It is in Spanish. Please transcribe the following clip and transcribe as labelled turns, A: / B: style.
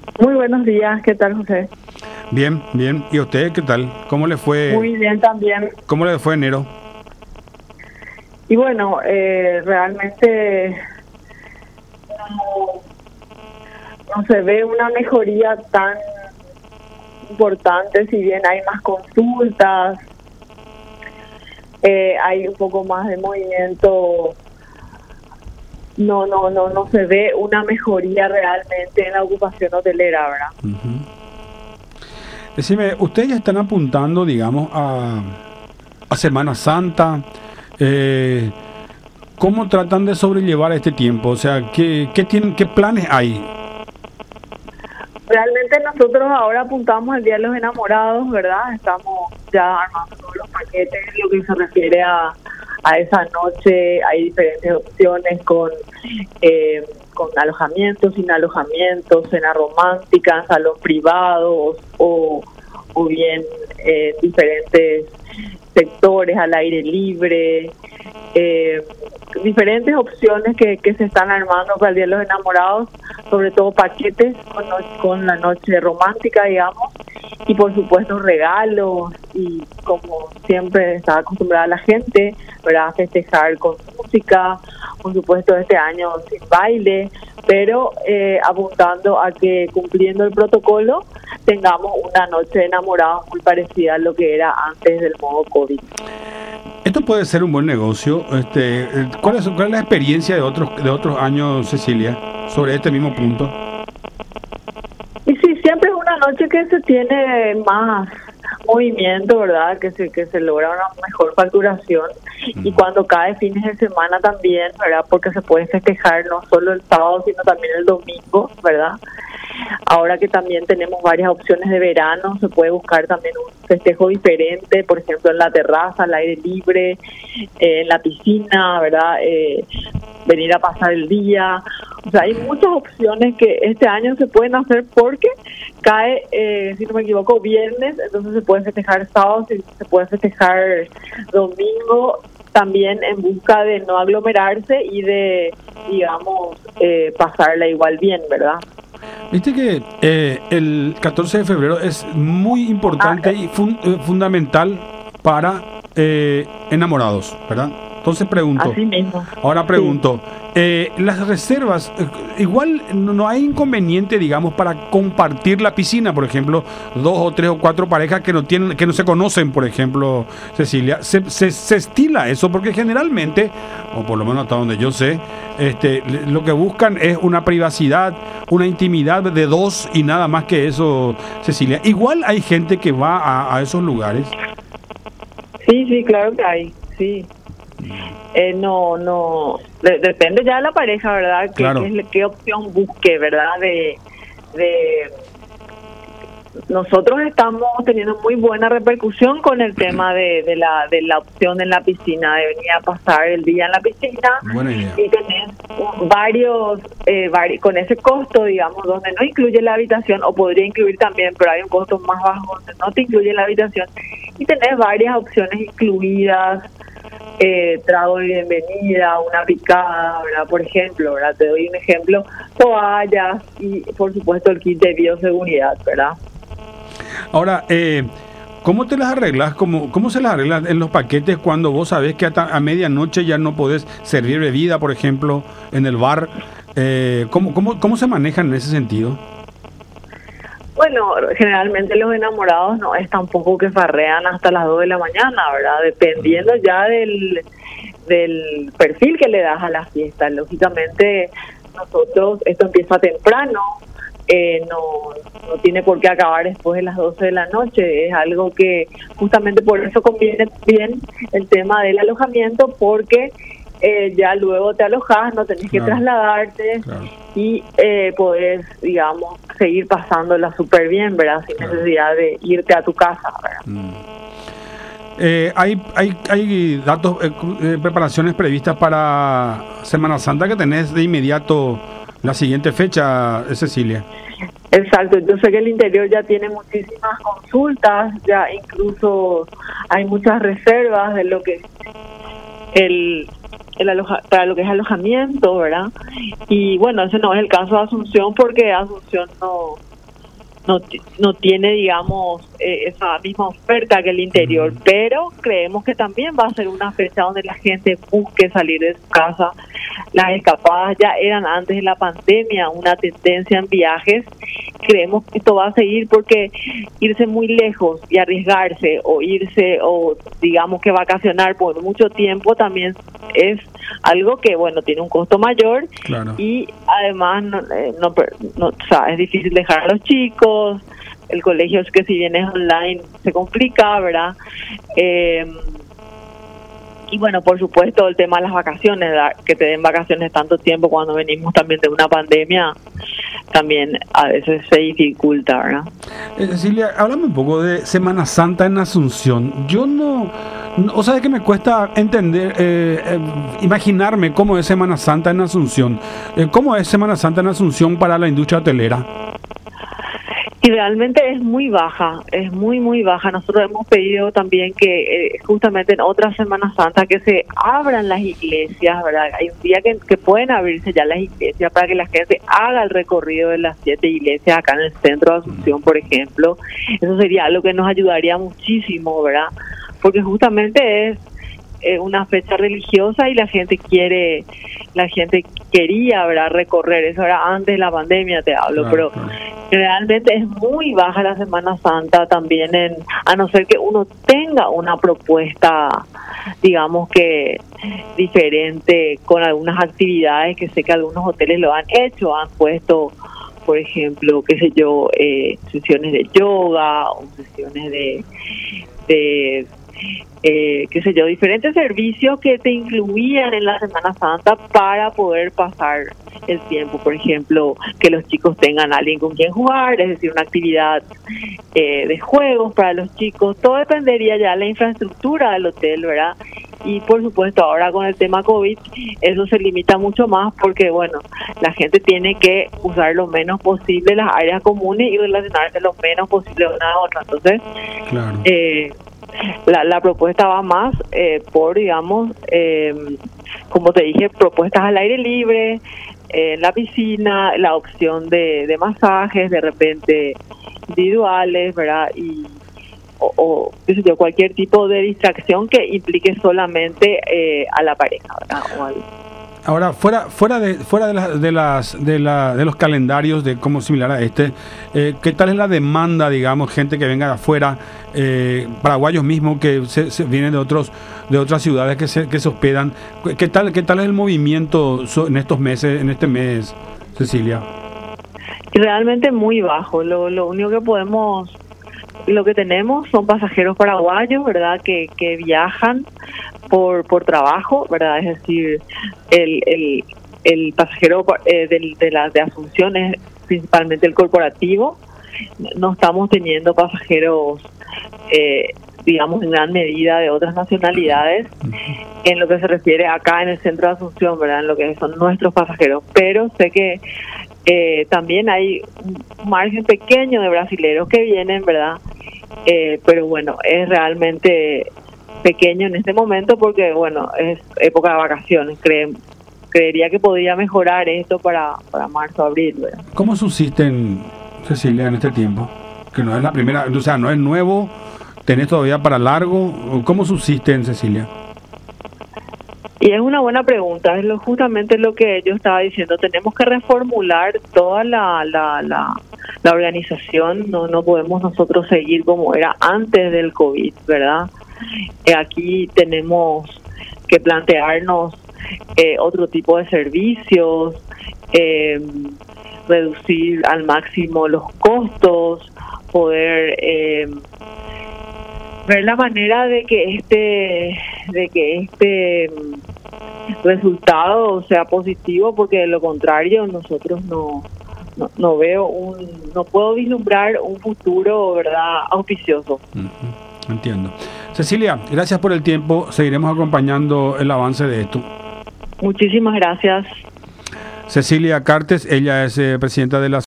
A: Muy buenos días, ¿qué tal, José?
B: Bien, bien. ¿Y usted qué tal? ¿Cómo le fue?
A: Muy bien también.
B: ¿Cómo le fue enero?
A: Y bueno, realmente no se ve una mejoría tan importante, si bien hay más consultas, hay un poco más de movimiento. No se ve una mejoría realmente en la ocupación hotelera, ¿verdad?
B: Uh-huh. Decime, ¿ustedes ya están apuntando, digamos, a Semana Santa? ¿Cómo tratan de sobrellevar este tiempo? O sea, ¿qué planes hay?
A: Realmente nosotros ahora apuntamos al Día de los Enamorados, ¿verdad? Estamos ya armando todos los paquetes, lo que se refiere a esa noche. Hay diferentes opciones con alojamientos, sin alojamientos, cena romántica, salón privado o bien diferentes sectores al aire libre, diferentes opciones que se están armando para el Día de los Enamorados, sobre todo paquetes con la noche romántica, digamos, y por supuesto regalos, y como siempre está acostumbrada la gente, ¿verdad?, a festejar con música, por supuesto este año sin baile, pero apuntando a que, cumpliendo el protocolo, tengamos una noche de enamorados muy parecida a lo que era antes del modo COVID.
B: Esto puede ser un buen negocio. ¿Cuál es la experiencia de otros años, Cecilia, sobre este mismo punto?
A: Y sí, siempre es una noche que se tiene más movimiento, ¿verdad? Que se logra una mejor facturación. Y cuando cae fines de semana también, ¿verdad? Porque se puede festejar no solo el sábado, sino también el domingo, ¿verdad? Ahora que también tenemos varias opciones de verano, se puede buscar también un festejo diferente, por ejemplo en la terraza, al aire libre, en la piscina, ¿verdad? Venir a pasar el día. O sea, hay muchas opciones que este año se pueden hacer porque cae, si no me equivoco, viernes, entonces se puede festejar sábado, se puede festejar domingo, también en busca de no aglomerarse y de, digamos, pasarla igual bien, ¿verdad?
B: Viste que el 14 de febrero es muy importante y fundamental para enamorados, ¿verdad? Entonces pregunto,
A: así mismo.
B: Ahora pregunto, las reservas, igual no hay inconveniente, digamos, para compartir la piscina, por ejemplo, 2 o 3 o 4 parejas que no se conocen, por ejemplo, Cecilia, se estila eso, porque generalmente, o por lo menos hasta donde yo sé, lo que buscan es una privacidad, una intimidad de 2 y nada más que eso, Cecilia. Igual hay gente que va a esos lugares.
A: Sí, claro que hay, sí. Depende ya de la pareja, ¿verdad?
B: Claro.
A: ¿Qué opción busque, verdad? Nosotros estamos teniendo muy buena repercusión con el tema de la opción en la piscina, de venir a pasar el día en la piscina.
B: Buena idea.
A: Y tener varios, con ese costo, digamos, donde no incluye la habitación, o podría incluir también, pero hay un costo más bajo donde no te incluye la habitación, y tener varias opciones incluidas. Trago de bienvenida, una picada, ¿verdad? Por ejemplo, ¿verdad? Te doy un ejemplo, toallas y por supuesto el kit de bioseguridad, ¿verdad?
B: Ahora, ¿cómo te las arreglas? ¿Cómo se las arreglas en los paquetes cuando vos sabés que hasta a medianoche ya no podés servir bebida, por ejemplo, en el bar? ¿Cómo se manejan en ese sentido?
A: Bueno, generalmente los enamorados no es tampoco que farrean hasta las 2 de la mañana, ¿verdad? Dependiendo ya del perfil que le das a la fiesta. Lógicamente, nosotros, esto empieza temprano, no tiene por qué acabar después de las 12 de la noche. Es algo que justamente por eso conviene bien el tema del alojamiento, porque ya luego te alojas, no tenés que trasladarte y podés, digamos, seguir pasándola súper bien, ¿verdad? Sin necesidad de irte a tu casa, ¿verdad?
B: Hay datos, preparaciones previstas para Semana Santa que tenés de inmediato la siguiente fecha, Cecilia.
A: Exacto, yo sé que el interior ya tiene muchísimas consultas, ya incluso hay muchas reservas de lo que para lo que es alojamiento, ¿verdad? Y bueno, ese no es el caso de Asunción, porque Asunción no tiene, digamos, esa misma oferta que el interior, pero creemos que también va a ser una fecha donde la gente busque salir de su casa. Las escapadas ya eran antes de la pandemia una tendencia en viajes. Creemos que esto va a seguir porque irse muy lejos y arriesgarse o digamos que vacacionar por mucho tiempo también es algo que, bueno, tiene un costo mayor.
B: Claro.
A: Y además o sea, es difícil dejar a los chicos, el colegio es que si bien es online se complica, ¿verdad? Y bueno, por supuesto el tema de las vacaciones, ¿verdad? Que te den vacaciones tanto tiempo cuando venimos también de una pandemia, también a veces se dificulta, ¿verdad?
B: Cecilia, háblame un poco de Semana Santa en Asunción. Yo o sea, que me cuesta entender, imaginarme cómo es Semana Santa en Asunción. ¿Cómo es Semana Santa en Asunción para la industria hotelera?
A: Y realmente es muy baja, es muy, muy baja. Nosotros hemos pedido también que justamente en otra Semana Santa que se abran las iglesias, ¿verdad? Hay un día que pueden abrirse ya las iglesias para que la gente haga el recorrido de las 7 iglesias acá en el centro de Asunción, por ejemplo. Eso sería algo que nos ayudaría muchísimo, ¿verdad? Porque justamente es una fecha religiosa y la gente quería, ¿verdad?, recorrer. Eso era antes de la pandemia, te hablo, pero realmente es muy baja la Semana Santa también, a no ser que uno tenga una propuesta, digamos que diferente, con algunas actividades que sé que algunos hoteles lo han hecho, han puesto, por ejemplo, qué sé yo, sesiones de yoga o sesiones de qué sé yo, diferentes servicios que te incluían en la Semana Santa para poder pasar el tiempo. Por ejemplo, que los chicos tengan a alguien con quien jugar, es decir, una actividad de juegos para los chicos. Todo dependería ya de la infraestructura del hotel, ¿verdad? Y por supuesto ahora con el tema COVID eso se limita mucho más porque, bueno, la gente tiene que usar lo menos posible las áreas comunes y relacionarse lo menos posible una a otra. Entonces,
B: claro.
A: La propuesta va más por, digamos, como te dije, propuestas al aire libre, en la piscina, la opción de masajes de repente individuales, ¿verdad? Y o qué sé yo, cualquier tipo de distracción que implique solamente a la pareja, ¿verdad?
B: Ahora, fuera de los calendarios de como similar a este, ¿qué tal es la demanda, digamos, gente que venga de afuera, paraguayos mismos que se vienen de otras ciudades que se hospedan? ¿Qué tal es el movimiento en estos meses, en este mes, Cecilia?
A: Realmente muy bajo. Lo único lo que tenemos son pasajeros paraguayos, ¿verdad? Que viajan por trabajo, ¿verdad? Es decir, el pasajero de Asunción es principalmente el corporativo. No estamos teniendo pasajeros, digamos, en gran medida de otras nacionalidades en lo que se refiere acá en el centro de Asunción, ¿verdad? En lo que son nuestros pasajeros. Pero sé que también hay un margen pequeño de brasileros que vienen, ¿verdad? Pero bueno, es realmente pequeño en este momento porque, bueno, es época de vacaciones. Creería que podría mejorar esto para marzo, abril, ¿verdad?
B: ¿Cómo subsisten, Cecilia, en este tiempo? Que no es la primera, o sea, no es nuevo, tenés todavía para largo. ¿Cómo subsisten, Cecilia?
A: Y es una buena pregunta, es justamente lo que yo estaba diciendo. Tenemos que reformular toda la organización. No podemos nosotros seguir como era antes del COVID, ¿verdad? Aquí tenemos que plantearnos otro tipo de servicios, reducir al máximo los costos, poder ver la manera de que este resultado sea positivo, porque de lo contrario nosotros no puedo vislumbrar un futuro, ¿verdad?, auspicioso.
B: Entiendo. Cecilia, gracias por el tiempo. Seguiremos acompañando el avance de esto.
A: Muchísimas gracias.
B: Cecilia Cartes, ella es presidenta de la